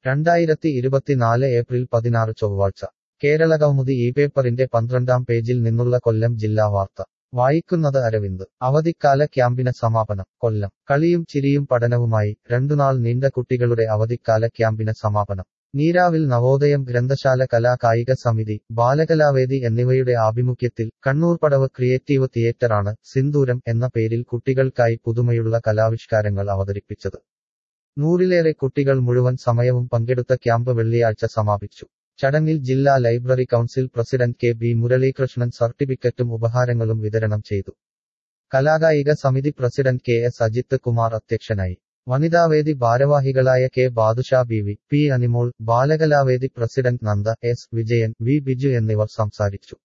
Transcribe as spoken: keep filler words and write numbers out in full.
രണ്ടായിരത്തി ഇരുപത്തിനാല് ഏപ്രിൽ പതിനാറ് ചൊവ്വാഴ്ച കേരളകൗമുദി ഈ പേപ്പറിന്റെ പന്ത്രണ്ടാം പേജിൽ നിന്നുള്ള കൊല്ലം ജില്ലാ വാർത്ത വായിക്കുന്നത് അരവിന്ദ് അവധിക്കാല ക്യാമ്പിന് സമാപനം കൊല്ലം കളിയും ചിരിയും പഠനവുമായി രണ്ടുനാൾ നീണ്ട കുട്ടികളുടെ അവധിക്കാല ക്യാമ്പിന് സമാപനം നീരാവിൽ നവോദയം ഗ്രന്ഥശാല കലാ കായിക സമിതി ബാലകലാവേദി എന്നിവയുടെ ആഭിമുഖ്യത്തിൽ കണ്ണൂർപടവ് ക്രിയേറ്റീവ് തിയേറ്ററാണ് സിന്ദൂരം എന്ന പേരിൽ കുട്ടികൾക്കായി പുതുമയുള്ള കലാവിഷ്കാരങ്ങൾ അവതരിപ്പിച്ചത് നൂറിലേറെ കുട്ടികൾ മുഴുവൻ സമയവും പങ്കെടുത്ത ക്യാമ്പ് വെള്ളിയാഴ്ച സമാപിച്ചു ചടങ്ങിൽ ജില്ലാ library council president K B Muralikrishnan സർട്ടിഫിക്കറ്റും ഉപഹാരങ്ങളും വിതരണം ചെയ്തു കലാകായിക സമിതി president K S Ajith Kumar അധ്യക്ഷനായി വനിതാവേദി ഭാരവാഹികളായ കെ ബാദുഷാ ബീവി പി അനിമോൾ ബാലകലാവേദി president Nanda S Vijayan V Biju എന്നിവർ സംസാരിച്ചു